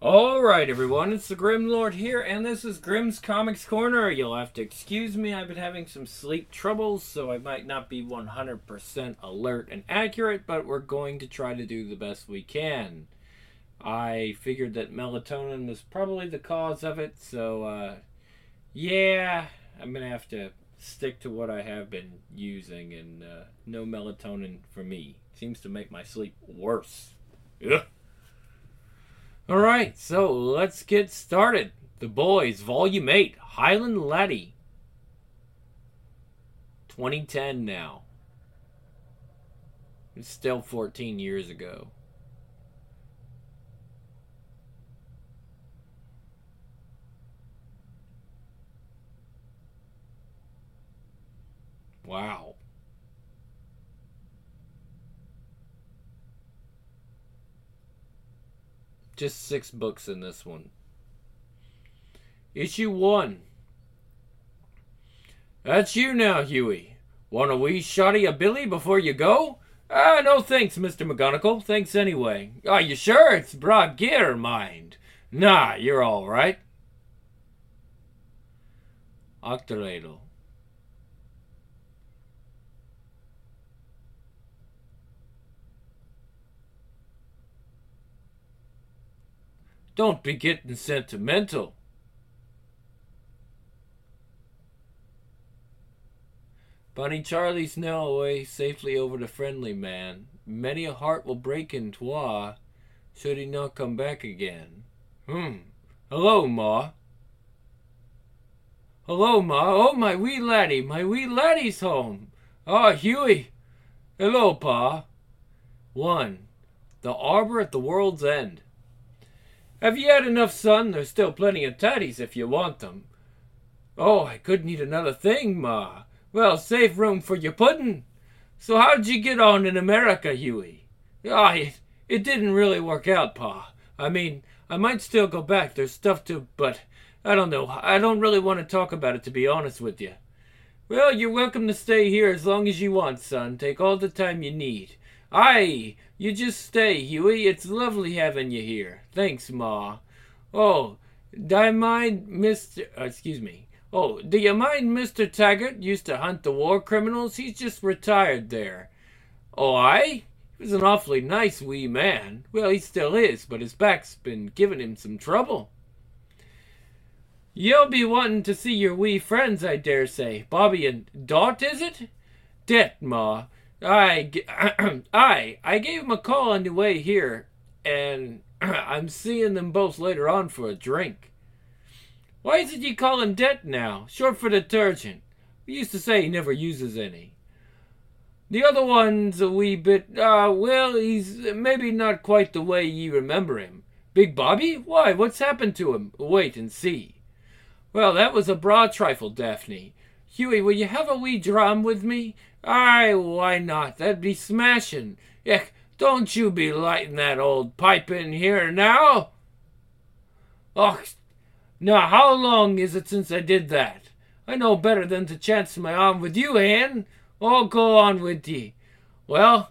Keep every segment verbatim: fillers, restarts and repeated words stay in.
Alright everyone, it's the Grim Lord here, and this is Grim's Comics Corner. You'll have to excuse me, I've been having some sleep troubles, so I might not be one hundred percent alert and accurate, but we're going to try to do the best we can. I figured that melatonin was probably the cause of it, so uh, yeah, I'm going to have to stick to what I have been using, and uh, no melatonin for me. Seems to make my sleep worse. Ugh. Alright, so let's get started. The Boys, Volume eight, Highland Laddie. twenty ten now. It's still fourteen years ago. Wow. Just six books in this one. Issue one. That's you now, Huey. Want a wee shotty of Billy before you go? Ah, no thanks, Mister McGonagall. Thanks anyway. Are you sure it's broad gear, mind? Nah, you're all right. Octoladle. Don't be getting sentimental. Bunny Charlie's now away safely over the Friendly Man. Many a heart will break in twa, should he not come back again. Hmm. Hello, Ma. Hello, Ma. Oh, my wee laddie. My wee laddie's home. Ah, oh, Huey. Hello, Pa. One. The Arbor at the World's End. Have you had enough, son? There's still plenty of tatties if you want them. Oh, I couldn't eat another thing, Ma. Well, save room for your pudding. So how'd you get on in America, Huey? Ah, oh, it, it didn't really work out, Pa. I mean, I might still go back. There's stuff to, but I don't know. I don't really want to talk about it, to be honest with you. Well, you're welcome to stay here as long as you want, son. Take all the time you need. Aye, you just stay, Huey. It's lovely having you here. Thanks, Ma. Oh, do I mind, Mister Uh, excuse me. Oh, do you mind Mister Taggart used to hunt the war criminals? He's just retired there. Oh, aye? He was an awfully nice wee man. Well, he still is, but his back's been giving him some trouble. You'll be wanting to see your wee friends, I dare say. Bobby and Dot, is it? Det, Ma. I, I, I gave him a call on the way here, and I'm seeing them both later on for a drink. Why is it you call him Det now? Short for detergent. We used to say he never uses any. The other one's a wee bit, uh, well, he's maybe not quite the way ye remember him. Big Bobby? Why, what's happened to him? Wait and see. Well, that was a broad trifle, Daphne. Huey, will you have a wee dram with me? Aye, why not? That'd be smashing. Ech, don't you be lighting that old pipe in here now. Och, now how long is it since I did that? I know better than to chance my arm with you, Anne. Oh, go on with ye. Well,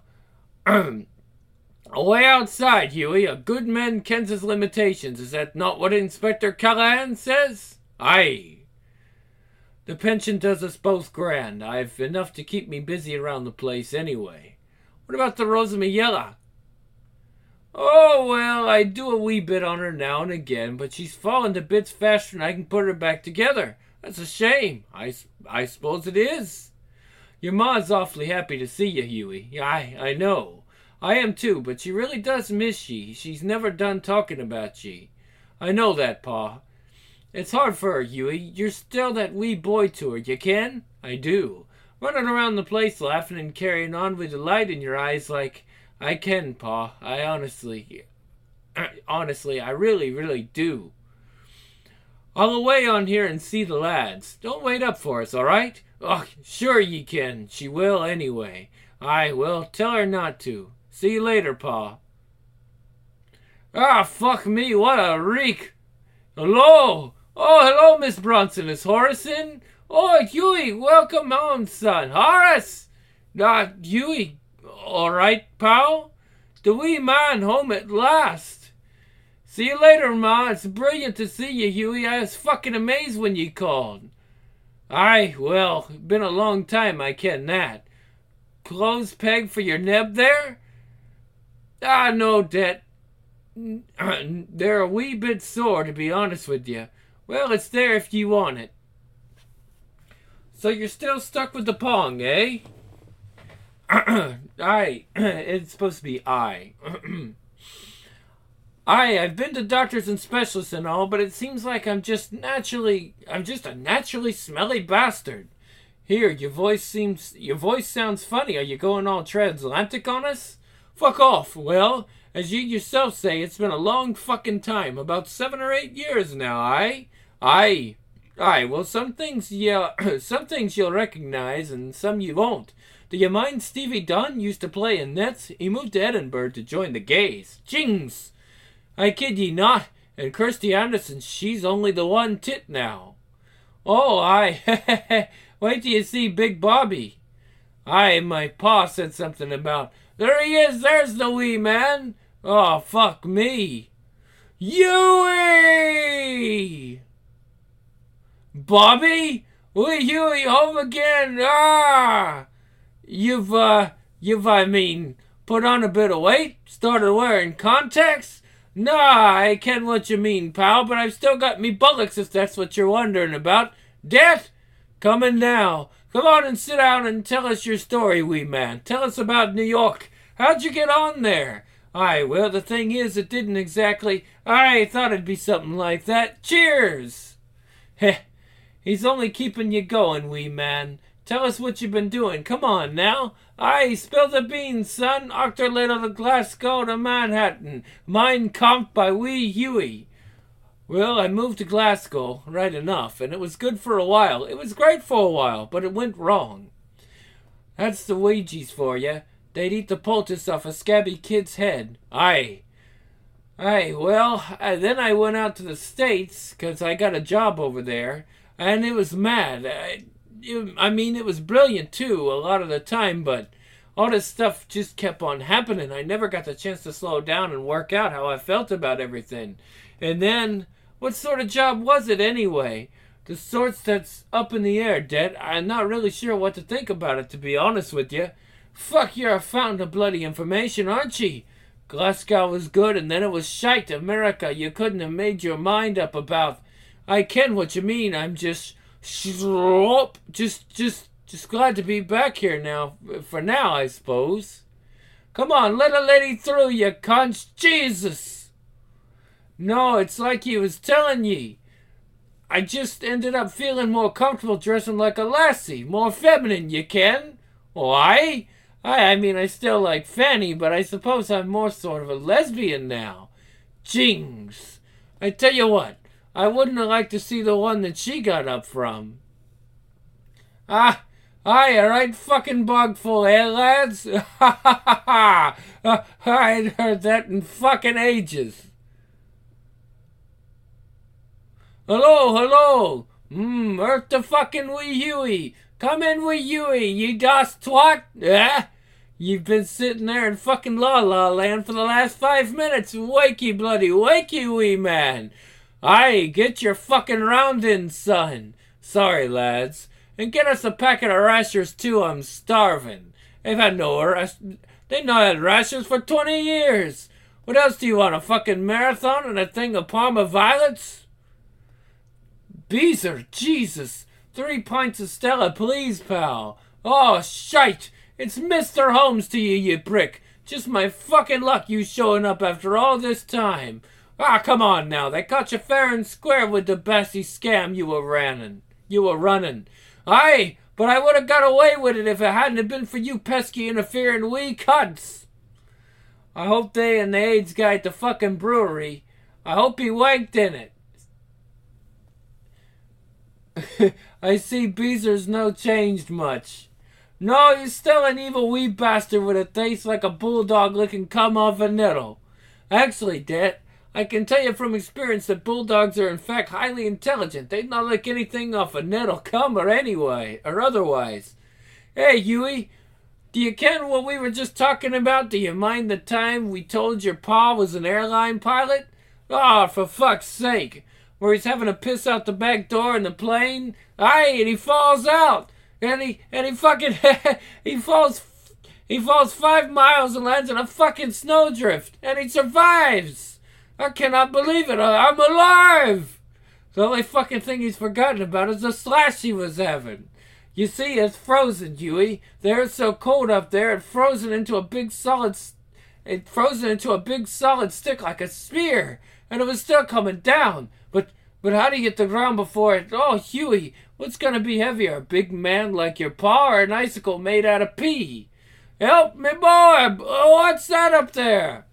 away outside, Huey. A good man kens his limitations. Is that not what Inspector Callahan says? Aye. The pension does us both grand. I've enough to keep me busy around the place anyway. What about the Rosamiella? Oh, well, I do a wee bit on her now and again, but she's fallen to bits faster than I can put her back together. That's a shame. I, I suppose it is. Your ma's awfully happy to see you, Huey. I, I know. I am too, but she really does miss ye. She's never done talking about ye. I know that, Pa. It's hard for her, Huey. You're still that wee boy to her, you ken? I do. Running around the place laughing and carrying on with the light in your eyes like... I can, Pa. I honestly... honestly, I really, really do. I'll away on here and see the lads. Don't wait up for us, all right? Oh, sure ye can. She will anyway. I will. Tell her not to. See you later, Pa. Ah, fuck me. What a reek. Hello. Oh, hello, Miss Bronson. Is Horace in? Oh, Huey, welcome home, son. Horace! Ah, Huey, all right, pal? The wee man home at last. See you later, Ma. It's brilliant to see you, Huey. I was fucking amazed when you called. Aye, well, been a long time, I ken that. Clothes peg for your neb there? Ah, no, Det. They're a wee bit sore, to be honest with you. Well, it's there if you want it. So you're still stuck with the Pong, eh? Aye, it's supposed to be I. Aye, I've been to doctors and specialists and all, but it seems like I'm just naturally, I'm just a naturally smelly bastard. Here, your voice seems, your voice sounds funny. Are you going all transatlantic on us? Fuck off. Well, as you yourself say, it's been a long fucking time, about seven or eight years now, aye? Aye. Aye, well, some things, yeah, some things you'll recognize and some you won't. Do you mind Stevie Dunn used to play in Nets? He moved to Edinburgh to join the gays. Jings! I kid ye not, and Kirsty Anderson, she's only the one tit now. Oh, aye, wait till you see Big Bobby. Aye, my pa said something about, there he is, there's the wee man. Oh, fuck me. Huey! Bobby? Wee Huey, home again, ah! You've, uh, you've, I mean, put on a bit of weight? Started wearing contacts? Nah, I ken what you mean, pal, but I've still got me bullocks if that's what you're wondering about. Det? Coming now. Come on and sit down and tell us your story, wee man. Tell us about New York. How'd you get on there? Aye, well, the thing is, it didn't exactly... I thought it'd be something like that. Cheers! Heh, he's only keeping you going, wee man. Tell us what you've been doing. Come on, now. Aye, spill the beans, son. Octor Little to Glasgow to Manhattan. Mein Kampf by wee Huey. Well, I moved to Glasgow, right enough, and it was good for a while. It was great for a while, but it went wrong. That's the Ouija's for you. They'd eat the poultice off a scabby kid's head. Aye. Aye, well, uh, then I went out to the States, 'cause I got a job over there, and it was mad. I, it, I mean, it was brilliant, too, a lot of the time, but all this stuff just kept on happening. I never got the chance to slow down and work out how I felt about everything. And then, what sort of job was it, anyway? The sorts that's up in the air, Det. I'm not really sure what to think about it, to be honest with you. Fuck, you're a fountain of bloody information, aren't ye? Glasgow was good, and then it was shite. America, you couldn't have made your mind up about. I ken what you mean. I'm just, just, just, just glad to be back here now. For now, I suppose. Come on, let a lady through, you cunts. Jesus. No, it's like he was telling ye. I just ended up feeling more comfortable dressing like a lassie, more feminine, you ken. Why? I, I mean, I still like Fanny, but I suppose I'm more sort of a lesbian now. Jings. I tell you what, I wouldn't have liked to see the one that she got up from. Ah, aye, a right fucking bogful, eh, lads? Ha ha ha ha! I ain't heard that in fucking ages. Hello, hello! Mmm, earth the fucking wee Huey! Come in wee Huey, ye das twat! Eh? You've been sitting there in fucking la-la land for the last five minutes. Wakey, bloody wakey, wee man. Aye, get your fucking round in, son. Sorry, lads. And get us a packet of rashers, too. I'm starving. They've had no rash- They've not had rashers for twenty years. What else do you want, a fucking marathon and a thing of Parma violets? Beezer, Jesus. Three pints of Stella, please, pal. Oh, shite. It's Mister Holmes to you, you prick. Just my fucking luck you showing up after all this time. Ah, come on now. They caught you fair and square with the Bassy scam you were running. You were running. Aye, but I would have got away with it if it hadn't have been for you pesky interfering wee cunts. I hope they and the AIDS guy at the fucking brewery, I hope he wanked in it. I see Beezer's no changed much. No, he's still an evil wee bastard with a taste like a bulldog licking cum off a needle. Actually, Det, I can tell you from experience that bulldogs are in fact highly intelligent. They'd not lick anything off a needle, cum or anyway, or otherwise. Hey, Huey, do you ken what we were just talking about? Do you mind the time we told your pa was an airline pilot? Oh, for fuck's sake. Where he's having to piss out the back door in the plane. Aye, and he falls out. And he, and he fucking, he falls, he falls five miles and lands in a fucking snowdrift. And he survives. I cannot believe it. I'm alive. The only fucking thing he's forgotten about is the slash he was having. You see, it's frozen, Huey. They're so cold up there, it frozen into a big solid, it frozen into a big solid stick like a spear, and it was still coming down. But, but how do you get the ground before it? Oh, Huey, what's gonna be heavier, a big man like your pa, or an icicle made out of pea? Help me, boy! What's that up there?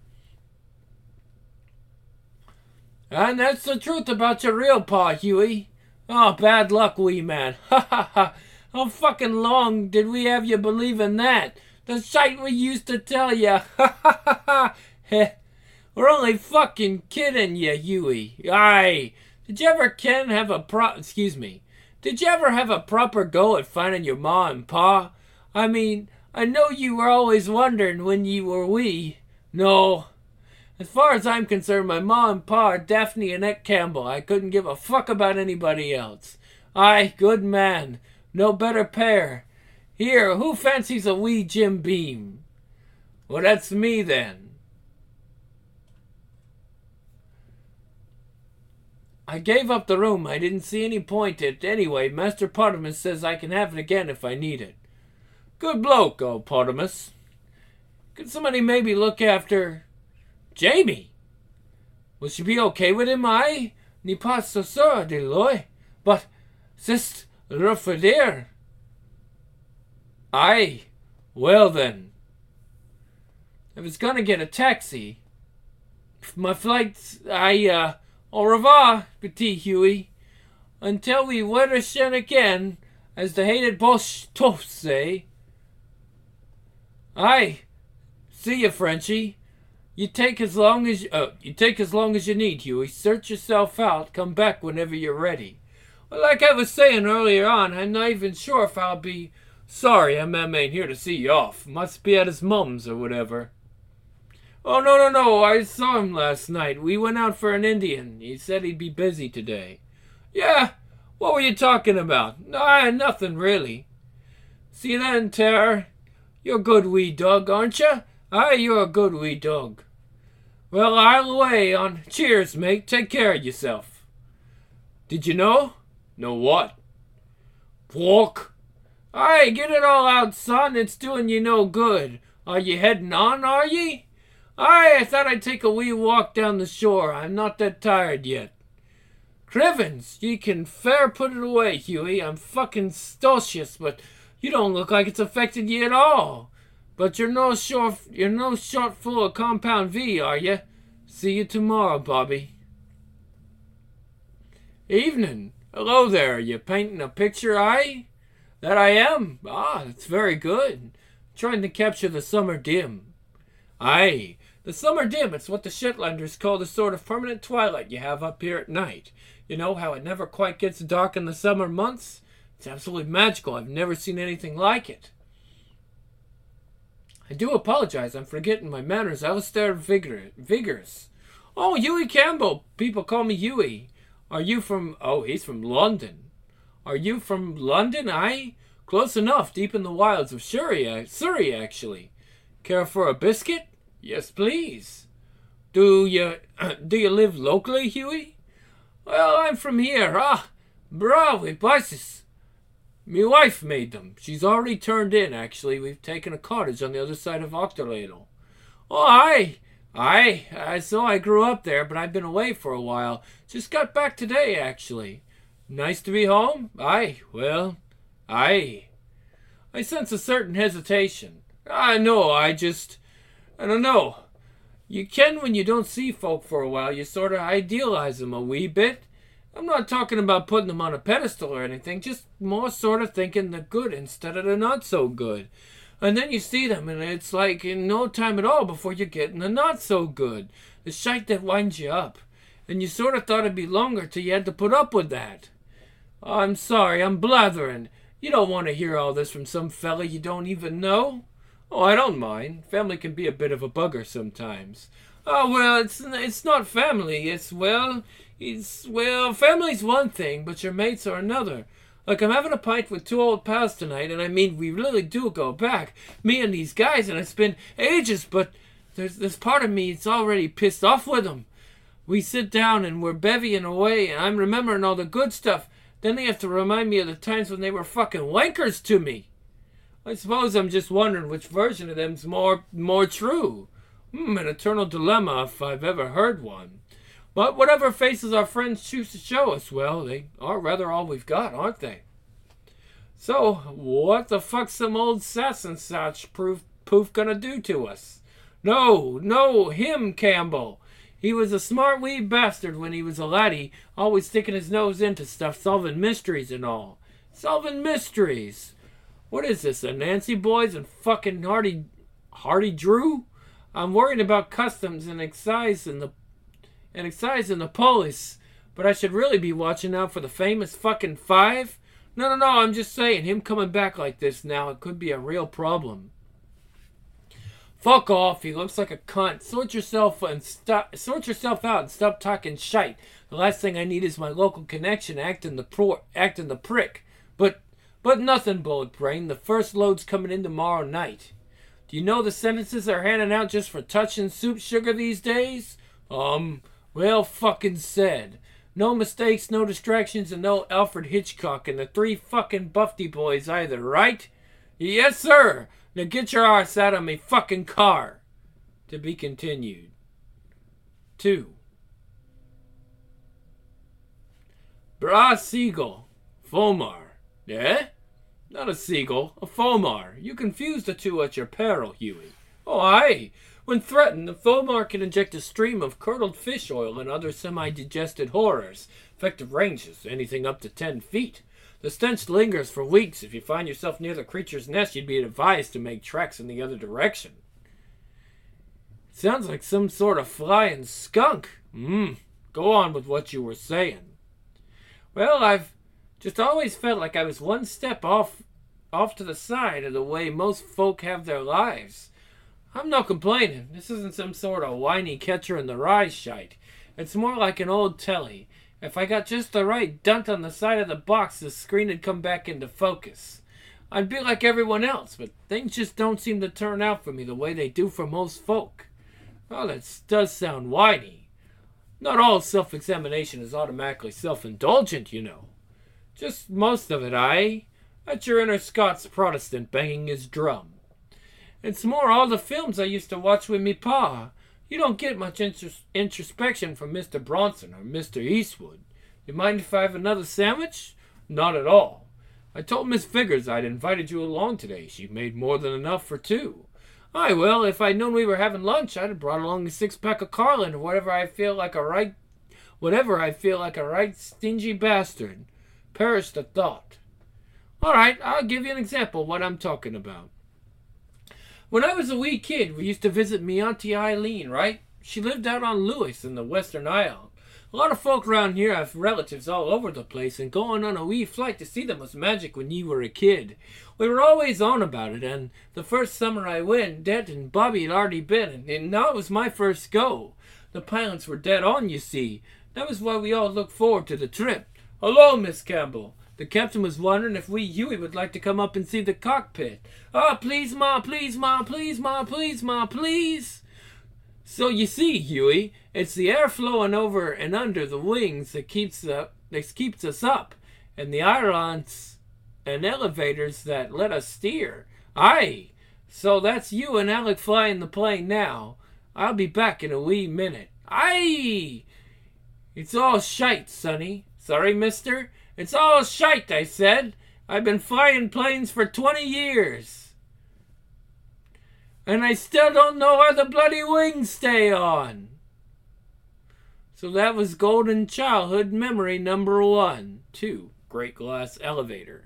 And that's the truth about your real pa, Huey. Oh, bad luck, wee man. Ha ha ha. How fucking long did we have you believing that? The shite we used to tell you. Ha ha ha ha. We're only fucking kidding you, Huey. Aye. Did you ever, Ken, have a pro... Excuse me. Did you ever have a proper go at finding your ma and pa? I mean, I know you were always wondering when you were wee. No. As far as I'm concerned, my ma and pa are Daphne and Ed Campbell. I couldn't give a fuck about anybody else. Aye, good man. No better pair. Here, who fancies a wee Jim Beam? Well, that's me then. I gave up the room. I didn't see any point in it. Anyway, Master Potamus says I can have it again if I need it. Good bloke, old Potamus. Could somebody maybe look after... Jamie? Will she be okay with him, aye? Ni pas so sûr, Deloy. But, c'est refeder. Aye. Well then. I was gonna get a taxi. My flight's... I, uh... Au revoir, petit Huey. Until we wiedersehen again, as the hated Bosch toast say. Aye. See ya, Frenchie. You take as long as... Uh, you take as long as you need, Huey. Search yourself out. Come back whenever you're ready. Well, like I was saying earlier on, I'm not even sure if I'll be... Sorry, M M ain't here to see you off. Must be at his mum's or whatever. Oh, no, no, no. I saw him last night. We went out for an Indian. He said he'd be busy today. Yeah? What were you talking about? Nah, nothing, really. See you then, Terror. You're a good wee dog, aren't you? Aye, you're a good wee dog. Well, I'll away on... Cheers, mate. Take care of yourself. Did you know? Know what? Walk. Aye, get it all out, son. It's doing you no good. Are you heading on, are ye? Aye, I thought I'd take a wee walk down the shore. I'm not that tired yet. Crivens, ye can fair put it away, Huey. I'm fucking stocious, but you don't look like it's affected ye at all. But you're no short, you're no short full of compound V, are you? See you tomorrow, Bobby. Evening. Hello there. You painting a picture, aye? That I am. Ah, that's very good. Trying to capture the summer dim. Aye. The summer dim, it's what the Shetlanders call the sort of permanent twilight you have up here at night. You know how it never quite gets dark in the summer months? It's absolutely magical. I've never seen anything like it. I do apologize. I'm forgetting my manners. Alistair Vigor- Vigors. Oh, Huey Campbell. People call me Huey. Are you from... Oh, he's from London. Are you from London, aye? Close enough. Deep in the wilds of Surrey, Surrey actually. Care for a biscuit? Yes, please. Do you do you live locally, Huey? Well, I'm from here. Ah, bravo, bices. Me wife made them. She's already turned in, actually. We've taken a cottage on the other side of Octorladle. Oh, aye. Aye, I, so I grew up there, but I've been away for a while. Just got back today, actually. Nice to be home? Aye, well, aye. I sense a certain hesitation. I know, I just... I don't know. You can when you don't see folk for a while. You sort of idealize them a wee bit. I'm not talking about putting them on a pedestal or anything. Just more sort of thinking the good instead of the not so good. And then you see them and it's like in no time at all before you're getting the not so good. The shite that winds you up. And you sort of thought it'd be longer till you had to put up with that. Oh, I'm sorry, I'm blathering. You don't want to hear all this from some fella you don't even know. Oh, I don't mind. Family can be a bit of a bugger sometimes. Oh, well, it's it's not family. It's, well, it's, well, family's one thing, but your mates are another. Like, I'm having a pint with two old pals tonight, and I mean, we really do go back. Me and these guys, and it's been ages, but there's this part of me that's already pissed off with them. We sit down, and we're bevying away, and I'm remembering all the good stuff. Then they have to remind me of the times when they were fucking wankers to me. I suppose I'm just wondering which version of them's more more true. Hmm, an eternal dilemma if I've ever heard one. But whatever faces our friends choose to show us, well, they are rather all we've got, aren't they? So, what the fuck's some old sass and such proof, poof gonna do to us? No, no, him, Campbell. He was a smart wee bastard when he was a laddie, always sticking his nose into stuff, solving mysteries and all. Solving mysteries. What is this, the Nancy boys and fucking Hardy, Hardy Drew? I'm worried about customs and excise and the, and excise and the police, but I should really be watching out for the famous fucking five. No, no, no, I'm just saying, him coming back like this now, it could be a real problem. Fuck off, he looks like a cunt. Sort yourself and stop, sort yourself out and stop talking shite. The last thing I need is my local connection acting the pro, acting the prick. But, but nothing, Bullet Brain. The first load's coming in tomorrow night. Do you know the sentences they're handing out just for touching soup sugar these days? Um, well fucking said. No mistakes, no distractions, and no Alfred Hitchcock and the three fucking Buffy boys either, right? Yes, sir. Now get your arse out of me fucking car. To be continued. Two. Bra Seagull. Fomar. Eh? Not a seagull, a Fomar. You confuse the two at your peril, Huey. Oh, aye. When threatened, the Fomar can inject a stream of curdled fish oil and other semi-digested horrors. Effective ranges, anything up to ten feet. The stench lingers for weeks. If you find yourself near the creature's nest, you'd be advised to make tracks in the other direction. Sounds like some sort of flying skunk. Hmm. Go on with what you were saying. Well, I've just always felt like I was one step off, off to the side of the way most folk have their lives. I'm not complaining. This isn't some sort of whiny catcher in the rye shite. It's more like an old telly. If I got just the right dunt on the side of the box, the screen would come back into focus. I'd be like everyone else, but things just don't seem to turn out for me the way they do for most folk. Well, that does sound whiny. Not all self-examination is automatically self-indulgent, you know. Just most of it, aye? That's your inner Scots Protestant banging his drum. It's more all the films I used to watch with me pa. You don't get much intros- introspection from Mister Bronson or Mister Eastwood. You mind if I have another sandwich? Not at all. I told Miss Figures I'd invited you along today. She made more than enough for two. Aye, well, if I'd known we were having lunch, I'd have brought along a six-pack of Carlin or whatever I feel like a right... Whatever I feel like a right stingy bastard. Perish the thought. All right, I'll give you an example of what I'm talking about. When I was a wee kid, we used to visit me Auntie Eileen, right? She lived out on Lewis in the Western Isle. A lot of folk around here have relatives all over the place, and going on a wee flight to see them was magic when ye were a kid. We were always on about it, and the first summer I went, Dad and Bobby had already been, and now it was my first go. The pilots were dead on, you see. That was why we all looked forward to the trip. Hello, Miss Campbell. The captain was wondering if we Huey would like to come up and see the cockpit. Ah, please, Ma, please, Ma, please, Ma, please, Ma, please. So you see, Huey, it's the air flowing over and under the wings that keeps uh, that keeps us up, and the irons and elevators that let us steer. Aye, so that's you and Alec flying the plane now. I'll be back in a wee minute. Aye! It's all shite, sonny. Sorry, mister? It's all shite, I said. I've been flying planes for twenty years. And I still don't know how the bloody wings stay on. So that was golden childhood memory number one. Two, Great Glass Elevator.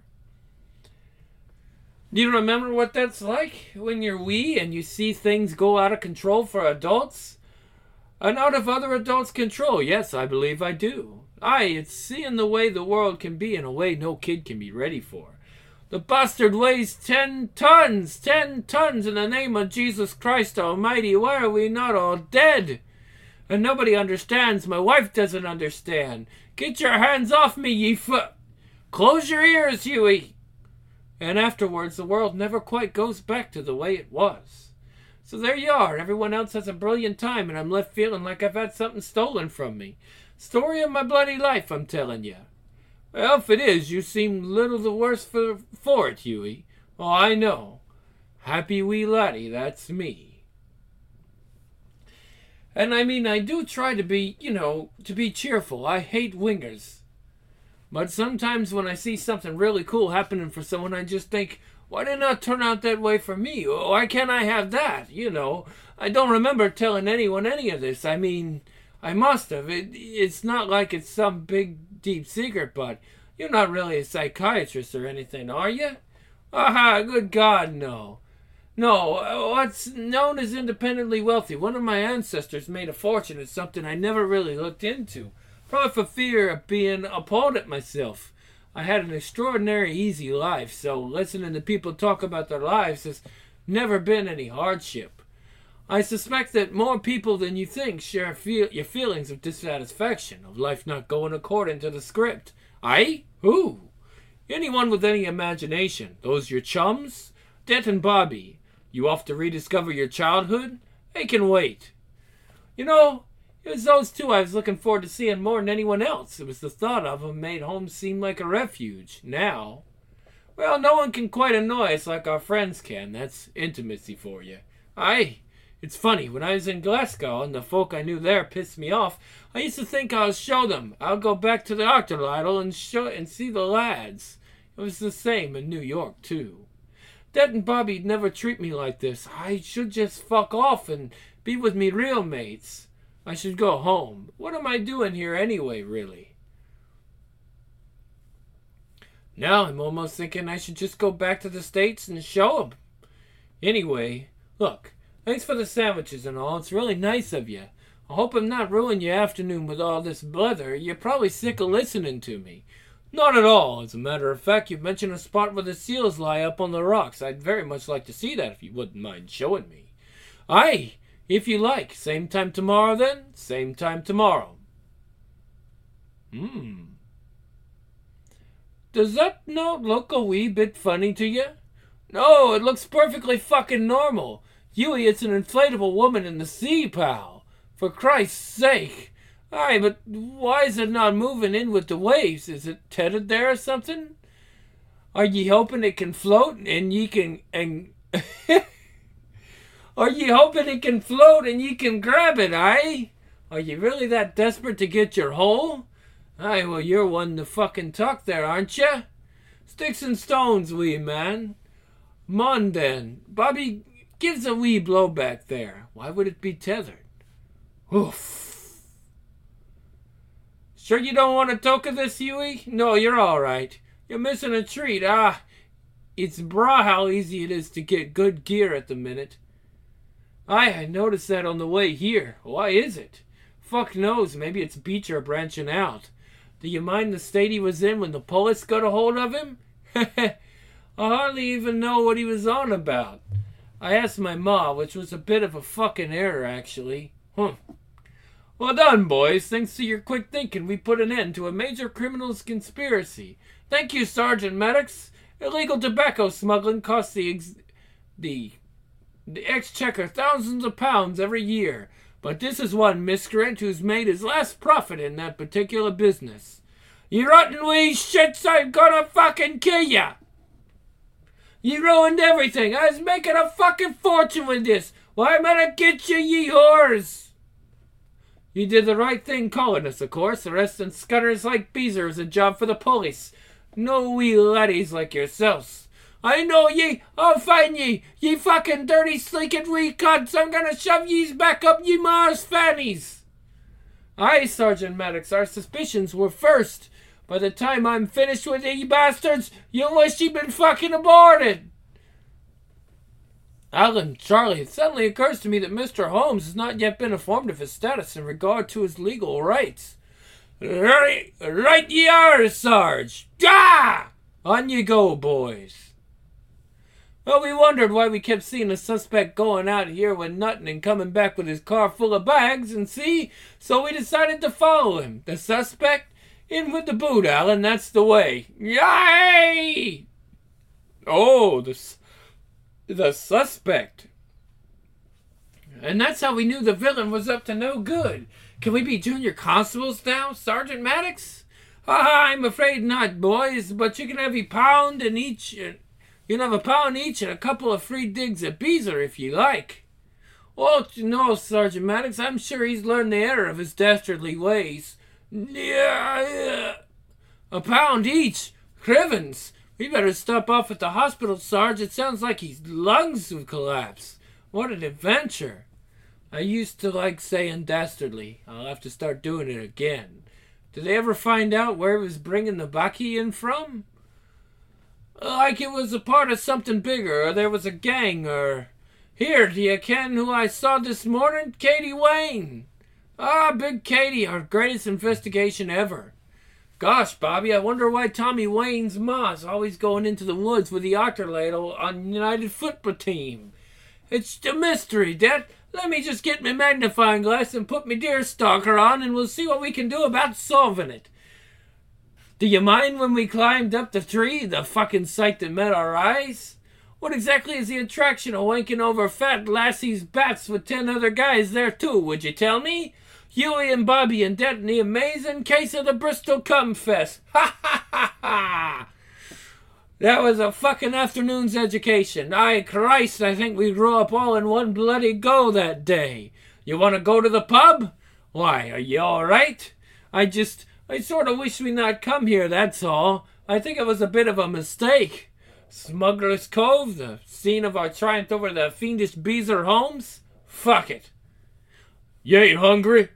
Do you remember what that's like when you're wee and you see things go out of control for adults? And out of other adults' control, yes, I believe I do. Aye, it's seeing the way the world can be in a way no kid can be ready for. The bastard weighs ten tons! Ten tons in the name of Jesus Christ Almighty! Why are we not all dead? And nobody understands. My wife doesn't understand. Get your hands off me, ye f- Close your ears, Huey! And afterwards, the world never quite goes back to the way it was. So there you are. Everyone else has a brilliant time, and I'm left feeling like I've had something stolen from me. Story of my bloody life, I'm telling you. Well, if it is, you seem little the worse for, for it, Huey. Oh, I know. Happy wee laddie, that's me. And I mean, I do try to be, you know, to be cheerful. I hate wingers. But sometimes when I see something really cool happening for someone, I just think, why did it not turn out that way for me? Why can't I have that? You know, I don't remember telling anyone any of this. I mean, I must have. It, it's not like it's some big, deep secret, but you're not really a psychiatrist or anything, are you? Aha, good God, no. No, what's known as independently wealthy. One of my ancestors made a fortune at something I never really looked into. Probably for fear of being appalled at myself. I had an extraordinary easy life, so listening to people talk about their lives has never been any hardship. I suspect that more people than you think share feel your feelings of dissatisfaction, of life not going according to the script. Aye? Who? Anyone with any imagination. Those your chums? Det and Bobby. You off to rediscover your childhood? They can wait. You know, it was those two I was looking forward to seeing more than anyone else. It was the thought of them made home seem like a refuge. Now, well, no one can quite annoy us like our friends can. That's intimacy for you. Aye. It's funny, when I was in Glasgow and the folk I knew there pissed me off, I used to think I'll show them. I'll go back to the Octolidal and show and see the lads. It was the same in New York, too. Det and Bobby'd never treat me like this. I should just fuck off and be with me real mates. I should go home. What am I doing here anyway, really? Now I'm almost thinking I should just go back to the States and show them. Anyway, look, thanks for the sandwiches and all. It's really nice of you. I hope I'm not ruining your afternoon with all this blether. You're probably sick of listening to me. Not at all. As a matter of fact, you mentioned a spot where the seals lie up on the rocks. I'd very much like to see that if you wouldn't mind showing me. Aye, if you like. Same time tomorrow then? Same time tomorrow. Hmm. Does that note look a wee bit funny to you? No, it looks perfectly fucking normal. Huey, it's an inflatable woman in the sea, pal. For Christ's sake. Aye, but why is it not moving in with the waves? Is it tethered there or something? Are ye hoping it can float and ye can... and Are ye hoping it can float and ye can grab it, aye? Are you really that desperate to get your hole? Aye, well, you're one to fucking talk there, aren't ya? Sticks and stones, wee man. Mon then. Bobby gives a wee blow back there. Why would it be tethered? Oof. Sure you don't want to talk of this, Huey? No, you're all right. You're missing a treat. Ah, it's bra how easy it is to get good gear at the minute. Aye, I noticed that on the way here. Why is it? Fuck knows, maybe it's Beecher branching out. Do you mind the state he was in when the police got a hold of him? I hardly even know what he was on about. I asked my ma, which was a bit of a fucking error, actually. Huh. Well done, boys. Thanks to your quick thinking, we put an end to a major criminal's conspiracy. Thank you, Sergeant Maddox. Illegal tobacco smuggling costs the ex- the the exchequer thousands of pounds every year. But this is one miscreant who's made his last profit in that particular business. You rotten wee shits, I'm gonna fucking kill ya! You ruined everything. I was making a fucking fortune with this. Why am I gonna get you, ye whores? You did the right thing calling us, of course. Arresting scutters like Beezer is a job for the police. No wee laddies like yourselves. I know ye. I'll find ye. Ye fucking dirty, sleeking wee cunts. I'm gonna shove ye's back up ye ma's fannies. Aye, Sergeant Maddox, our suspicions were first. By the time I'm finished with ye bastards, you'll wish you'd been fucking aborted. Alan, Charlie, it suddenly occurs to me that Mister Holmes has not yet been informed of his status in regard to his legal rights. Right, right ye are, Sarge. Ah! On you go, boys. Well, we wondered why we kept seeing a suspect going out here with nothing and coming back with his car full of bags, and see, so we decided to follow him. The suspect? In with the boot, Alan, that's the way. Yay! Oh, the, the suspect. And that's how we knew the villain was up to no good. Can we be junior constables now, Sergeant Maddox? Ah, I'm afraid not, boys, but you can have a pound and each... Uh, you can have a pound each and a couple of free digs at Beezer if you like. Well, you know, Sergeant Maddox, I'm sure he's learned the error of his dastardly ways. Yeah, yeah. A pound each? Crivens, we better stop off at the hospital, Sarge. It sounds like his lungs have collapsed. What an adventure. I used to like saying dastardly. I'll have to start doing it again. Did they ever find out where he was bringing the baki in from? Like it was a part of something bigger, or there was a gang, or... Here, do you ken who I saw this morning? Katie Wayne. Ah, Big Katie, our greatest investigation ever. Gosh, Bobby, I wonder why Tommy Wayne's ma's always going into the woods with the otter ladle on United Football Team. It's a mystery, Dad. Let me just get my magnifying glass and put my deer stalker on, and we'll see what we can do about solving it. Do you mind when we climbed up the tree, the fucking sight that met our eyes? What exactly is the attraction of wanking over fat lassie's bats with ten other guys there too, would you tell me? Huey and Bobby and Det in the amazing case of the Bristol Cum Fest. Ha ha ha ha! That was a fucking afternoon's education. Aye, Christ, I think we grew up all in one bloody go that day. You want to go to the pub? Why, are you all right? I just, I sort of wish we not come here, that's all. I think it was a bit of a mistake. Smuggler's Cove, the scene of our triumph over the fiendish Beezer Holmes? Fuck it. You ain't hungry?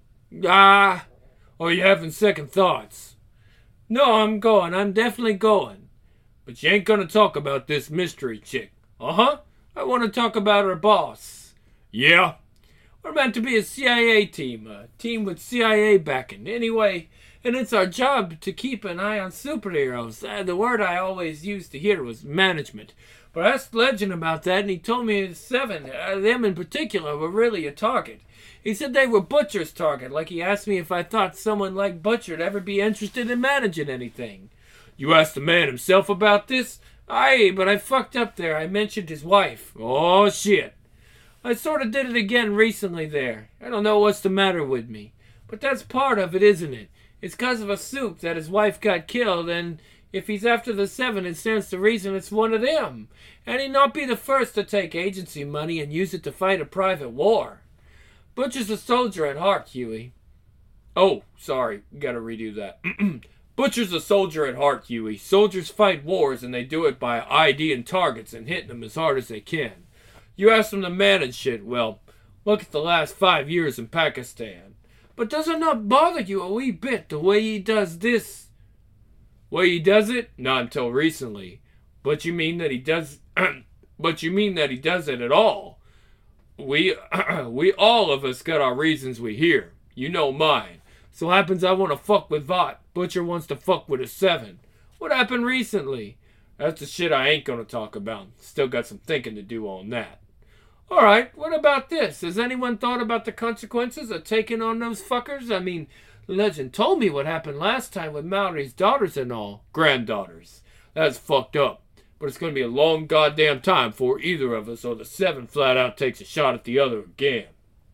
Ah, or you having second thoughts? No, I'm going. I'm definitely going. But you ain't gonna talk about this mystery chick. Uh-huh. I want to talk about her boss. Yeah? We're meant to be a C I A team. A team with C I A backing. Anyway, and it's our job to keep an eye on superheroes. Uh, the word I always used to hear was management. But I asked Legend about that, and he told me seven, uh, them in particular, were really a target. He said they were Butcher's target, like he asked me if I thought someone like Butcher'd ever be interested in managing anything. You asked the man himself about this? Aye, but I fucked up there. I mentioned his wife. Oh, shit. I sort of did it again recently there. I don't know what's the matter with me. But that's part of it, isn't it? It's 'cause of a soup that his wife got killed, and if he's after the seven, it stands to reason it's one of them. And he'd not be the first to take agency money and use it to fight a private war. Butcher's a soldier at heart, Huey. Oh, sorry. Gotta redo that. Butcher's a soldier at heart, Huey. Soldiers fight wars, and they do it by IDing targets and hitting them as hard as they can. You ask them to manage shit, well, look at the last five years in Pakistan. But does it not bother you a wee bit the way he does this? Way he does it? Not until recently. But you mean that he does... but you mean that he does it at all? We, we all of us got our reasons we hear. You know mine. So happens I want to fuck with Vought. Butcher wants to fuck with a seven. What happened recently? That's the shit I ain't gonna talk about. Still got some thinking to do on that. Alright, what about this? Has anyone thought about the consequences of taking on those fuckers? I mean, Legend told me what happened last time with Mallory's daughters and all. Granddaughters. That's fucked up. But it's gonna be a long goddamn time before either of us or the seven flat out takes a shot at the other again.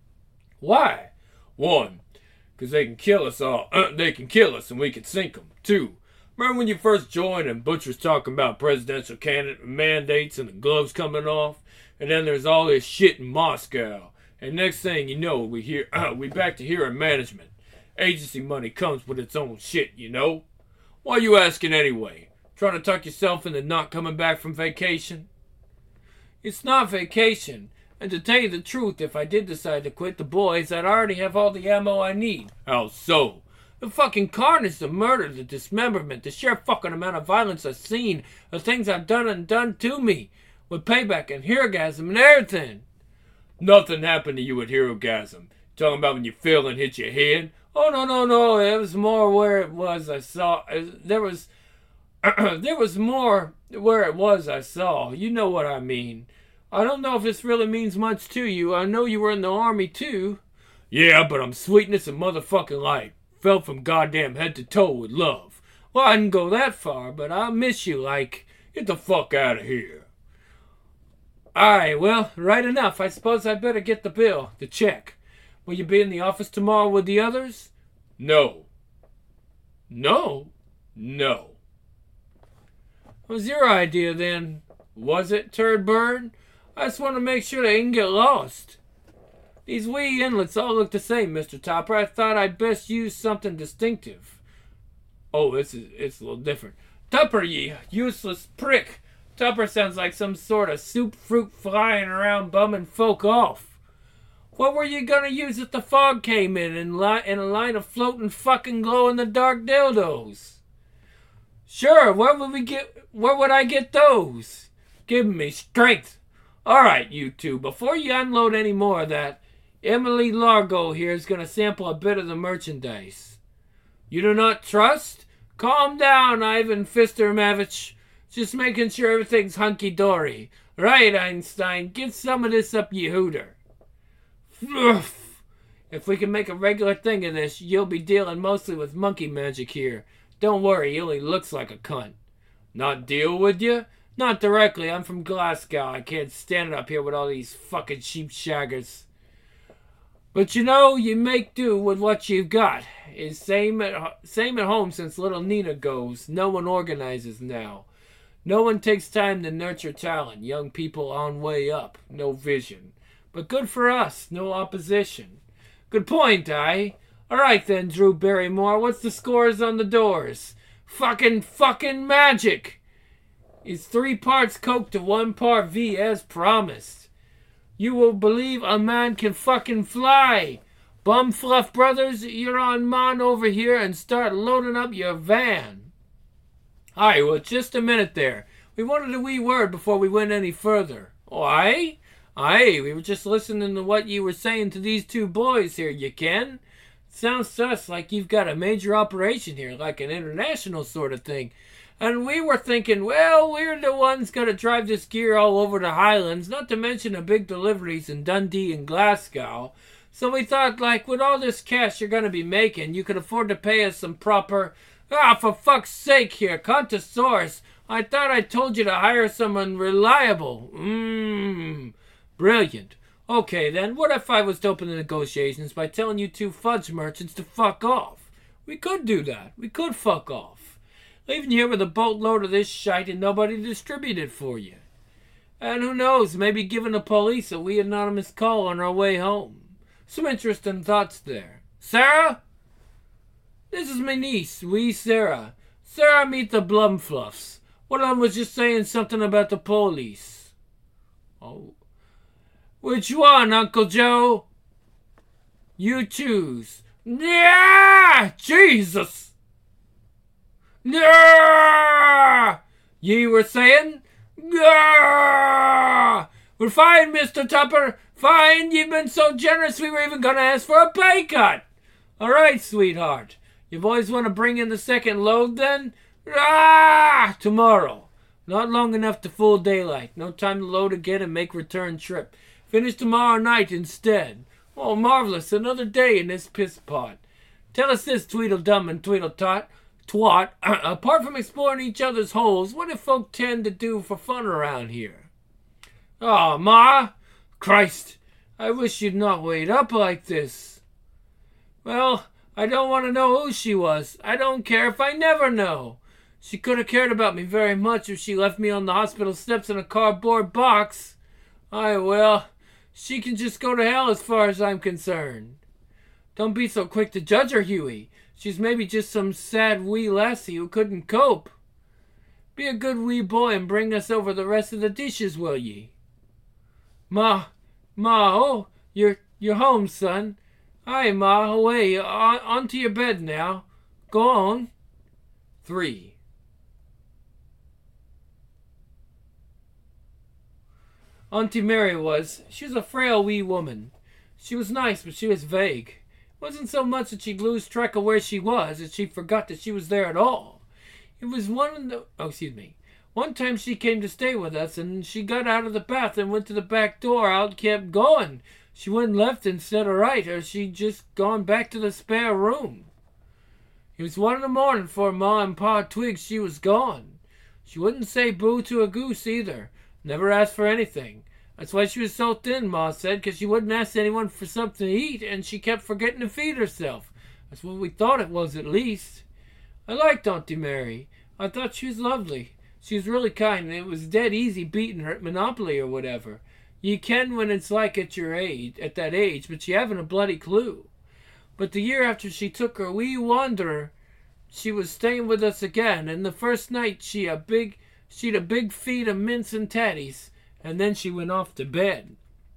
Why? One, because they can kill us all. Uh, they can kill us and we can sink them. Two, remember when you first joined and Butcher's talking about presidential candidate mandates and the gloves coming off? And then there's all this shit in Moscow. And next thing you know, we hear uh, we back to hearing management. Agency money comes with its own shit, you know? Why you asking anyway? Trying to tuck yourself into not coming back from vacation? It's not vacation. And to tell you the truth, if I did decide to quit the boys, I'd already have all the ammo I need. How so? The fucking carnage, the murder, the dismemberment, the sheer fucking amount of violence I've seen, the things I've done and done to me, with payback and herogasm and everything. Nothing happened to you with herogasm. Talking about when you fell and hit your head? Oh, no, no, no. It was more where it was. I saw... There was... There was more where it was I saw. You know what I mean. I don't know if this really means much to you. I know you were in the army too. Yeah, but I'm sweetness and motherfucking light. Felt from goddamn head to toe with love. Well, I didn't go that far, but I miss you like, get the fuck out of here. Alright, well, right enough. I suppose I better get the bill, the check. Will you be in the office tomorrow with the others? No. No? No. It was your idea then, was it, Turd Bird? I just want to make sure they didn't get lost. These wee inlets all look the same, Mister Topper. I thought I'd best use something distinctive. Oh, this is it's a little different. Tupper, ye useless prick. Tupper sounds like some sort of soup fruit flying around bumming folk off. What were you gonna use if the fog came in and li- in a line of floating fucking glow-in-the-dark dildos? Sure, where would we get? Where would I get those? Give me strength. All right, you two. Before you unload any more of that, Emily Largo here is gonna sample a bit of the merchandise. You do not trust? Calm down, Ivan Fistermavich. Just making sure everything's hunky-dory. Right, Einstein. Get some of this up, ye hooter. If we can make a regular thing of this, you'll be dealing mostly with monkey magic here. Don't worry, he only looks like a cunt. Not deal with you? Not directly. I'm from Glasgow. I can't stand it up here with all these fucking sheep shaggers. But you know, you make do with what you've got. It's same at, same at home since little Nina goes. No one organizes now. No one takes time to nurture talent. Young people on way up. No vision. But good for us. No opposition. Good point, eh? Alright then, Drew Barrymore. What's the scores on the doors? Fucking fucking magic! It's three parts Coke to one part V as promised. You will believe a man can fucking fly. Bumfluff Brothers, you're on man over here and start loading up your van. Alright, well, just a minute there. We wanted a wee word before we went any further. Oh, aye? Aye, we were just listening to what you were saying to these two boys here, you ken? Sounds to us like you've got a major operation here, like an international sort of thing. And we were thinking, well, we're the ones going to drive this gear all over the Highlands, not to mention the big deliveries in Dundee and Glasgow. So we thought, like, with all this cash you're going to be making, you could afford to pay us some proper... Ah, for fuck's sake here, Contosaurus. I thought I told you to hire someone reliable. Mmm, brilliant. Okay, then, what if I was to open the negotiations by telling you two fudge merchants to fuck off? We could do that. We could fuck off. Leaving you here with a boatload of this shite and nobody to distribute it for you. And who knows, maybe giving the police a wee anonymous call on our way home. Some interesting thoughts there. Sarah? This is my niece, wee Sarah. Sarah, meet the Blumfluffs. One of them was just saying something about the police. Oh. Which one, Uncle Joe? You choose. Yeah! Jesus! Yeah! Ye were saying? Yeah! Well, fine, Mister Tupper. Fine, you've been so generous we were even going to ask for a pay cut. All right, sweetheart. You boys want to bring in the second load then? Ah! Tomorrow. Not long enough to full daylight. No time to load again and make return trip. Finish tomorrow night instead. Oh, marvelous. Another day in this piss pot. Tell us this, Tweedledum and Tweedletot. Twat. Apart from exploring each other's holes, what do folk tend to do for fun around here? Oh, Ma! Christ! I wish you'd not wait up like this. Well, I don't want to know who she was. I don't care if I never know. She could have cared about me very much if she left me on the hospital steps in a cardboard box. Aye, well, she can just go to hell as far as I'm concerned. Don't be so quick to judge her, Huey. She's maybe just some sad wee lassie who couldn't cope. Be a good wee boy and bring us over the rest of the dishes, will ye? Ma, Ma, oh, you're, you're home, son. Aye, Ma, away, on, on to your bed now. Go on. Three. Auntie Mary was. She was a frail wee woman. She was nice, but she was vague. It wasn't so much that she'd lose track of where she was, as she forgot that she was there at all. It was one of the... Oh, excuse me. One time she came to stay with us, and she got out of the bath and went to the back door out, kept going. She went left instead of right, or she'd just gone back to the spare room. It was one in the morning before Ma and Pa twigged she was gone. She wouldn't say boo to a goose either. Never asked for anything. That's why she was so thin, Ma said, because she wouldn't ask anyone for something to eat, and she kept forgetting to feed herself. That's what we thought it was, at least. I liked Auntie Mary. I thought she was lovely. She was really kind, and it was dead easy beating her at Monopoly or whatever. You can when it's like at your age, at that age, but you haven't a bloody clue. But the year after she took her wee wanderer, she was staying with us again, and the first night she a big, she'd a big feed of mince and tatties, and then she went off to bed.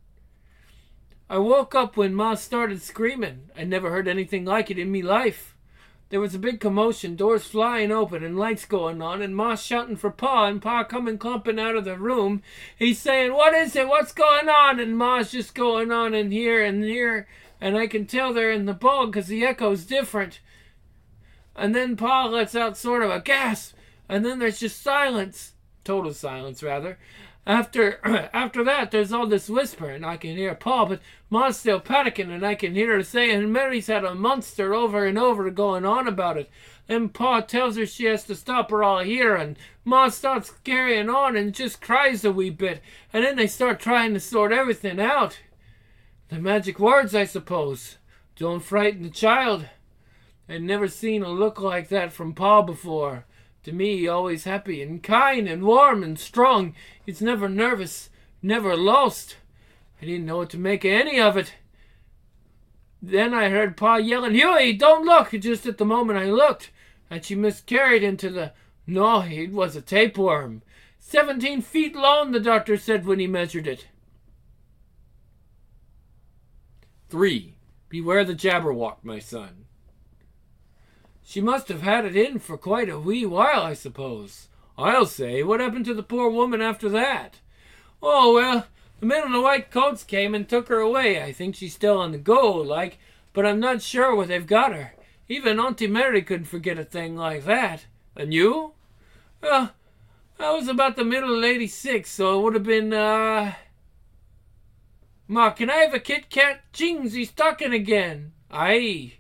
I woke up when Ma started screaming. I never heard anything like it in me life. There was a big commotion, doors flying open and lights going on, and Ma shouting for Pa, and Pa coming clumping out of the room. He's saying, "What is it? What's going on?" And Ma's just going on in here and here, and I can tell they're in the bog because the echo's different. And then Pa lets out sort of a gasp, and then there's just silence. Total silence, rather. After after that, there's all this whispering. I can hear Pa, but Ma's still panicking, and I can hear her saying Mary's had a monster over and over going on about it. Then Pa tells her she has to stop or I'll hear, and Ma starts carrying on and just cries a wee bit, and then they start trying to sort everything out. The magic words, I suppose. Don't frighten the child. I'd never seen a look like that from Pa before. To me, always happy and kind and warm and strong. He's never nervous, never lost. I didn't know what to make of any of it. Then I heard Pa yelling, "Hughie, don't look!" Just at the moment I looked, and she miscarried into the... No, it was a tapeworm. Seventeen feet long, the doctor said when he measured it. Three. Beware the Jabberwock, my son. She must have had it in for quite a wee while, I suppose. I'll say, what happened to the poor woman after that? Oh, well, the men in the white coats came and took her away. I think she's still on the go, like, but I'm not sure where they've got her. Even Auntie Mary couldn't forget a thing like that. And you? Well, I was about the middle of eighty-six, so it would have been, uh... Ma, can I have a Kit Kat? Jings, he's talking again. Aye.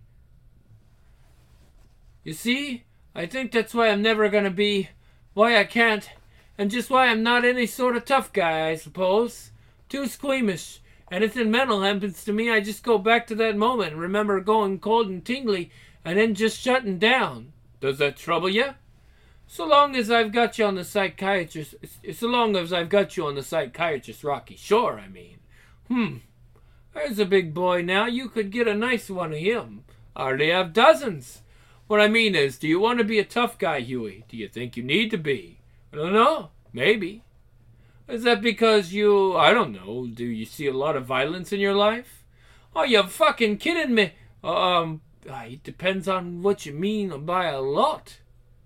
You see, I think that's why I'm never going to be, why I can't, and just why I'm not any sort of tough guy, I suppose. Too squeamish. Anything mental happens to me, I just go back to that moment and remember going cold and tingly and then just shutting down. Does that trouble you? So long as I've got you on the psychiatrist, so long as I've got you on the psychiatrist, Rocky. Sure, I mean. Hmm. There's a big boy now. You could get a nice one of him. I already have dozens. What I mean is, do you want to be a tough guy, Huey? Do you think you need to be? I don't know. Maybe. Is that because you, I don't know, do you see a lot of violence in your life? Oh, you're fucking kidding me. Um, it depends on what you mean by a lot.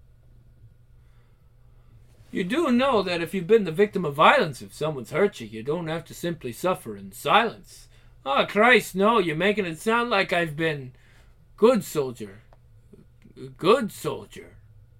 You do know that if you've been the victim of violence, if someone's hurt you, you don't have to simply suffer in silence. Oh, Christ, no, you're making it sound like I've been good soldier. Good soldier.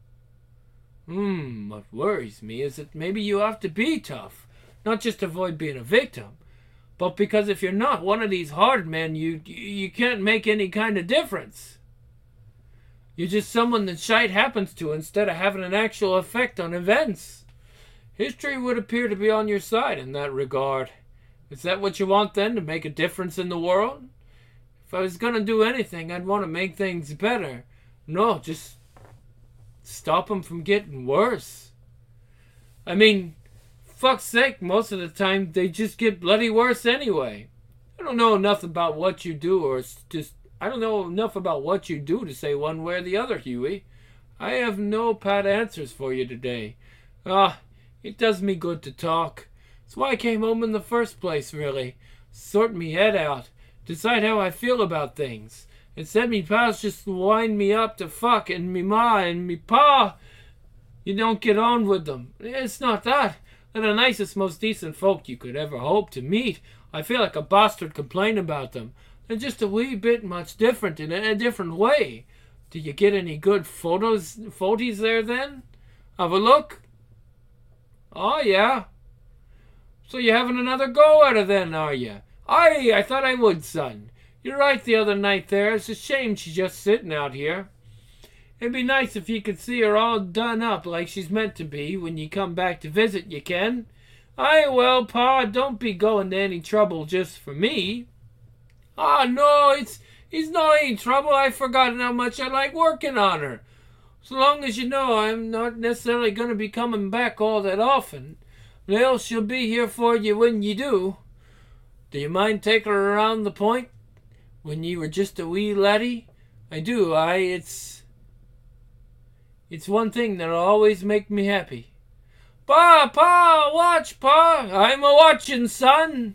Hmm, what worries me is that maybe you have to be tough, not just to avoid being a victim, but because if you're not one of these hard men, you you can't make any kind of difference. You're just someone that shite happens to instead of having an actual effect on events. History would appear to be on your side in that regard. Is that what you want then, to make a difference in the world? If I was going to do anything, I'd want to make things better. No, just stop them from getting worse. I mean, fuck's sake, most of the time they just get bloody worse anyway. I don't know enough about what you do, or just I don't know enough about what you do to say one way or the other, Huey. I have no pat answers for you today. Ah, it does me good to talk. That's why I came home in the first place, really. Sort me head out, decide how I feel about things. Instead, me pals just wind me up to fuck, and me ma and me pa, you don't get on with them. It's not that. They're the nicest, most decent folk you could ever hope to meet. I feel like a bastard complaining about them. They're just a wee bit much different in a, a different way. Did you get any good photos, photies there then? Have a look? Oh, yeah. So you're having another go at her then, are you? Aye, I thought I would, son. You're right the other night there. It's a shame she's just sitting out here. It'd be nice if you could see her all done up like she's meant to be when you come back to visit, you can. Aye, well, Pa, don't be going to any trouble just for me. Ah, no, it's, it's not any trouble. I've forgotten how much I like working on her. So long as you know I'm not necessarily going to be coming back all that often. Well, she'll be here for you when you do. Do you mind taking her around the point when you were just a wee laddie? I do, I. It's... It's one thing that'll always make me happy. Pa, Pa, watch, Pa. I'm a-watching, son.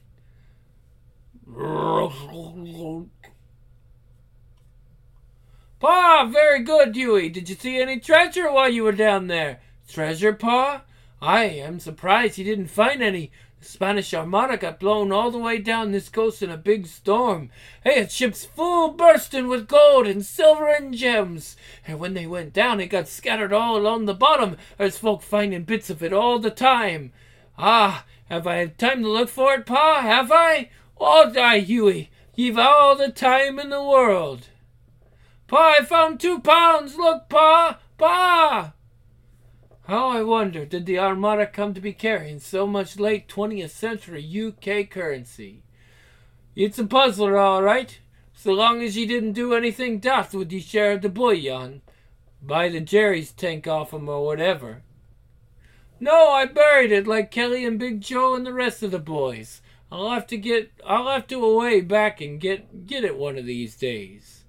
Pa, very good, Huey. Did you see any treasure while you were down there? Treasure, Pa? Aye, I'm surprised you didn't find any. The Spanish Armada got blown all the way down this coast in a big storm. Hey, its ship's full bursting with gold and silver and gems. And when they went down, it got scattered all along the bottom. There's folk finding bits of it all the time. Ah, have I had time to look for it, Pa? Have I? Oh, aye, Huey, you've all the time in the world. Pa, I found two pounds. Look, Pa, Pa. How I wonder, did the Armada come to be carrying so much late twentieth century U K currency? It's a puzzler, all right. So long as ye didn't do anything daft with ye share of the bullion. Buy the Jerry's tank off 'em or whatever. No, I buried it like Kelly and Big Joe and the rest of the boys. I'll have to get, I'll have to away back and get, get it one of these days.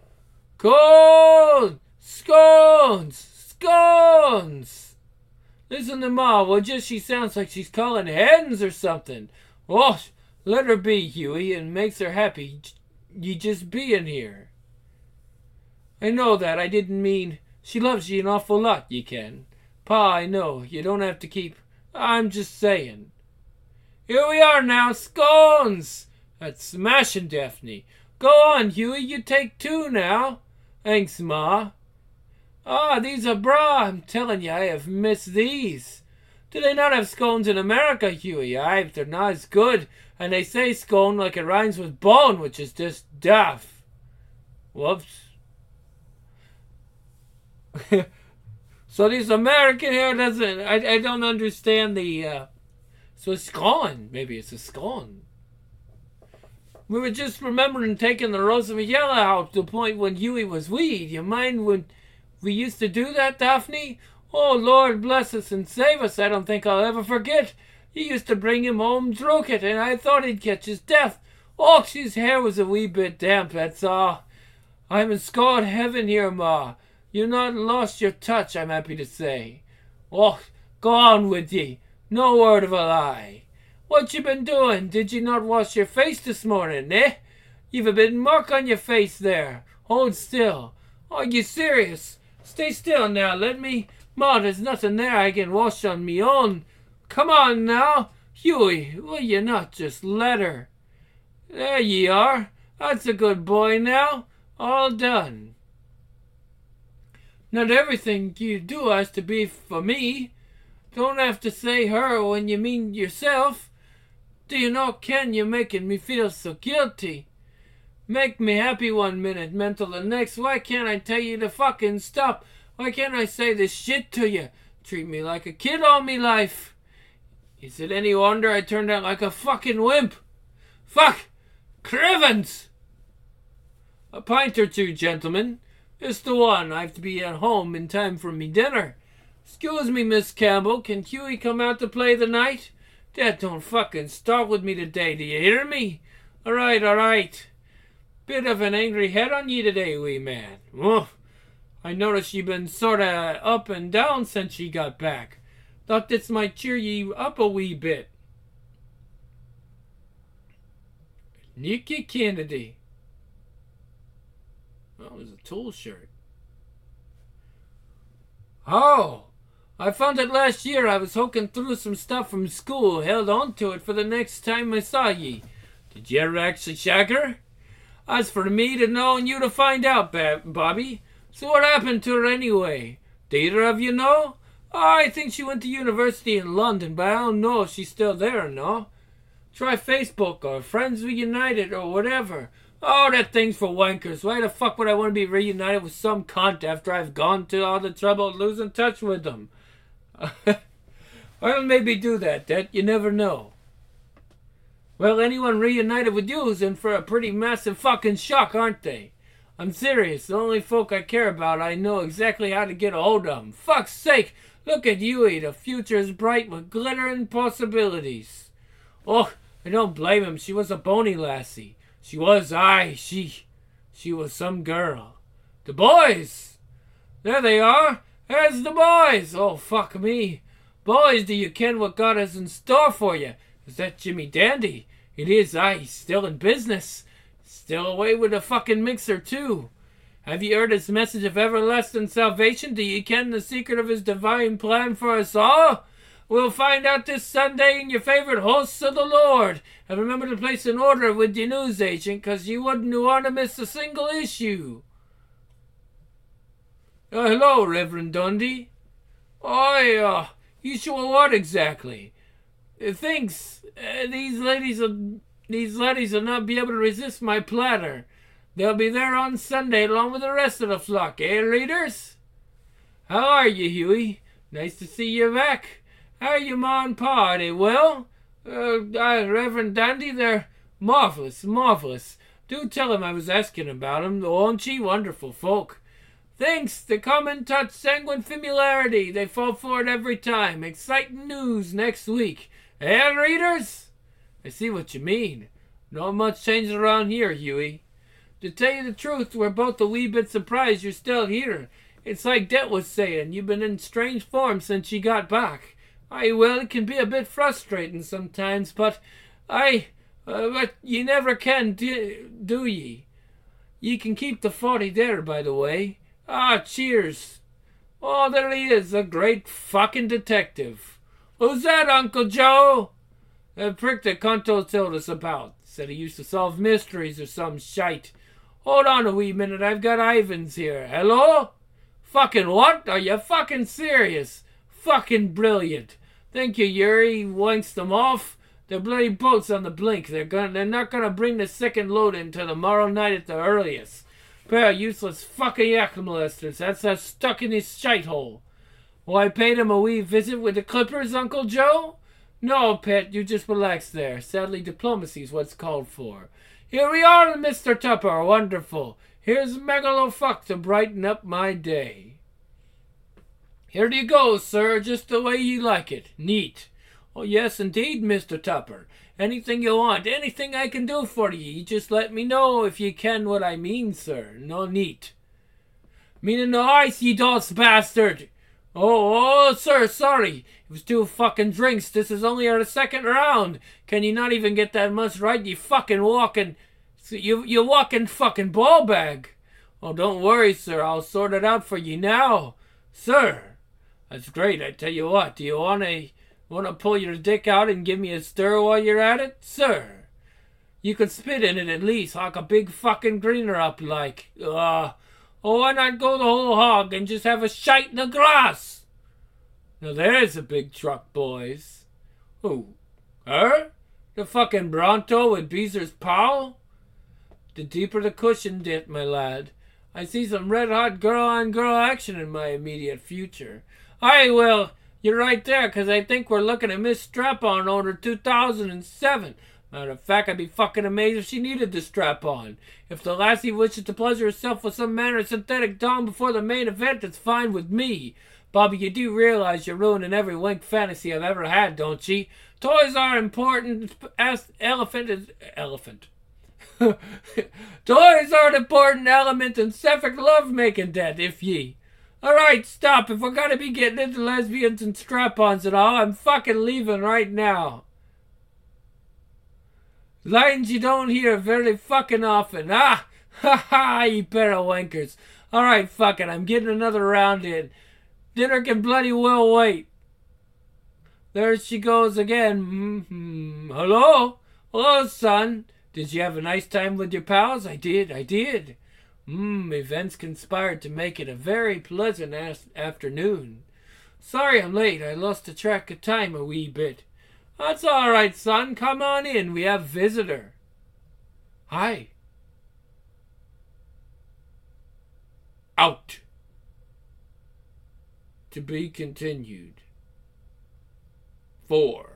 Gold! Scones! Scones! Listen to Ma, would you? She sounds like she's calling hens or something. Oh, let her be, Huey. It makes her happy you just being here. I know that. I didn't mean... She loves you an awful lot, you can. Pa, I know. You don't have to keep... I'm just saying. Here we are now. Scones! That's smashing, Daphne. Go on, Huey. You take two now. Thanks, Ma. Ah, these are bra. I'm telling you, I have missed these. Do they not have scones in America, Huey? Aye, but they're not as good. And they say scone like it rhymes with bone, which is just daft. Whoops. So this American here doesn't... I, I don't understand the... Uh, so it's scone. Maybe it's a scone. We were just remembering taking the Rosamilla out to the point when Huey was wee. You mind when we used to do that, Daphne? Oh, Lord bless us and save us. I don't think I'll ever forget. You used to bring him home drunk it, and I thought he'd catch his death. Oh, his hair was a wee bit damp, that's all. I'm in scarred heaven here, Ma. You've not lost your touch, I'm happy to say. Oh, go on with ye. No word of a lie. What you been doing? Did you not wash your face this morning, eh? You've a bit mark on your face there. Hold still. Are you serious? Stay still now, let me... Ma, there's nothing there I can wash on me own. Come on now. Huey, will you not just let her? There ye are. That's a good boy now. All done. Not everything you do has to be for me. Don't have to say her when you mean yourself. Do you know, Ken, you're making me feel so guilty. Make me happy one minute, mental the next. Why can't I tell you to fucking stop? Why can't I say this shit to you? Treat me like a kid all me life. Is it any wonder I turned out like a fucking wimp? Fuck! Crivens! A pint or two, gentlemen. Just the one. I have to be at home in time for me dinner. Excuse me, Miss Campbell. Can Huey come out to play the night? Dad, don't fucking start with me today. Do you hear me? All right, all right. Bit of an angry head on ye today, wee man. Oh, I noticed ye been sorta up and down since ye got back. Thought this might cheer ye up a wee bit. Nicky Kennedy. That was a Tool shirt. Oh, I found it last year. I was hooking through some stuff from school. Held on to it for the next time I saw ye. Did you ever actually shag her? As for me to know and you to find out, Bobby. So what happened to her anyway? Do either of you know? Oh, I think she went to university in London, but I don't know if she's still there or no. Try Facebook or Friends Reunited or whatever. Oh, that thing's for wankers. Why the fuck would I want to be reunited with some cunt after I've gone to all the trouble of losing touch with them? I'll maybe do that, that you never know. Well, anyone reunited with you is in for a pretty massive fucking shock, aren't they? I'm serious. The only folk I care about, I know exactly how to get a hold of them. Fuck's sake! Look at Huey. The future is bright with glittering possibilities. Oh, I don't blame him. She was a bony lassie. She was, aye, she... She was some girl. The boys! There they are! There's the boys! Oh, fuck me. Boys, do you ken what God has in store for you? Is that Jimmy Dandy? It is, aye, he's still in business. Still away with the fucking mixer, too. Have you heard his message of everlasting salvation? Do you ken the secret of his divine plan for us all? We'll find out this Sunday in your favorite hosts of the Lord. And remember to place an order with your news agent, because you wouldn't want to miss a single issue. Uh, hello, Reverend Dundee. I, uh, you sure what exactly? Uh, thinks uh, these ladies will, these ladies will not be able to resist my platter. They'll be there on Sunday along with the rest of the flock, eh, readers? How are you, Huey? Nice to see you back. How are you, Ma and Pa? Are they well? Uh, uh, Reverend Dandy, they're marvelous, marvelous. Do tell him I was asking about him, won't ye? Wonderful folk. Thanks, they come and touch sanguine familiarity. They fall for it every time. Exciting news next week. Eh, readers? I see what you mean. Not much changing around here, Huey. To tell you the truth, we're both a wee bit surprised you're still here. It's like Det was saying, you've been in strange form since you got back. Aye, well, it can be a bit frustrating sometimes, but I, uh, but you never can, do, do ye? Ye can keep the forty there, by the way. Ah, cheers. Oh, there he is, a great fucking detective. Who's that, Uncle Joe? The prick that Conto told us about. Said he used to solve mysteries or some shite. Hold on a wee minute, I've got Ivans here. Hello? Fucking what? Are you fucking serious? Fucking brilliant. Thank you, Yuri. Wanks them off. The bloody boat's on the blink. They're gonna, they're not gonna bring the second load in till tomorrow night at the earliest. Pair of useless fucking yak molesters. That's us stuck in his shite hole. Well, I paid him a wee visit with the clippers, Uncle Joe? No, pet, you just relax there. Sadly, diplomacy's what's called for. Here we are, Mister Tupper. Wonderful. Here's Megalofuck to brighten up my day. Here you go, sir, just the way you like it. Neat. Oh, yes, indeed, Mister Tupper. Anything you want, anything I can do for ye, just let me know if you ken what I mean, sir. No neat. Meaning no ice, ye dose bastard. Oh, oh, sir, sorry. It was two fucking drinks. This is only our second round. Can you not even get that much right, you fucking walking... You, you walking fucking ball bag. Oh, don't worry, sir. I'll sort it out for you now. Sir. That's great. I tell you what, do you want to want to pull your dick out and give me a stir while you're at it? Sir, you could spit in it at least, like a big fucking greener up like. Uh, oh, why not go the whole hog and just have a shite in the grass? Now there's a big truck, boys. Who? Her? The fucking Bronto with Beezer's Powell? The deeper the cushion dip, my lad. I see some red-hot girl-on-girl action in my immediate future. Aye, well, you're right there, 'cause I think we're looking at Miss Strap-on order two thousand seven. Matter of fact, I'd be fucking amazed if she needed the strap-on. If the lassie wishes to pleasure herself with some manner of synthetic dong before the main event, it's fine with me. Bobby, you do realize you're ruining every wink fantasy I've ever had, don't ye? Toys are important as elephant is... Elephant. Toys are an important element in sapphic love-making, Dad, if ye... Alright, stop. If we're gonna be getting into lesbians and strap-ons and all, I'm fucking leaving right now. Lines you don't hear very fucking often. Ah! Ha ha, you pair of wankers. Alright, fuck it. I'm getting another round in. Dinner can bloody well wait. There she goes again. Mm-hmm. Hello? Hello, son. Did you have a nice time with your pals? I did, I did. Mmm, events conspired to make it a very pleasant as- afternoon. Sorry I'm late. I lost the track of time a wee bit. That's all right, son. Come on in. We have visitor. Hi. Out. To be continued. Four.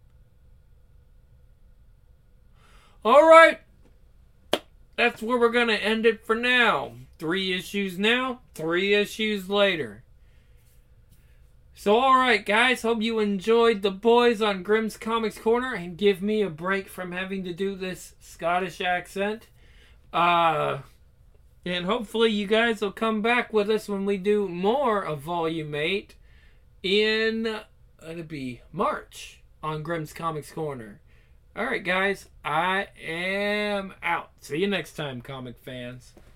All right. That's where we're going to end it for now. Three issues now, three issues later. So, alright, guys. Hope you enjoyed The Boys on Grimm's Comics Corner and give me a break from having to do this Scottish accent. Uh, and hopefully you guys will come back with us when we do more of Volume eight in, uh, it'll be March on Grimm's Comics Corner. Alright, guys. I am out. See you next time, comic fans.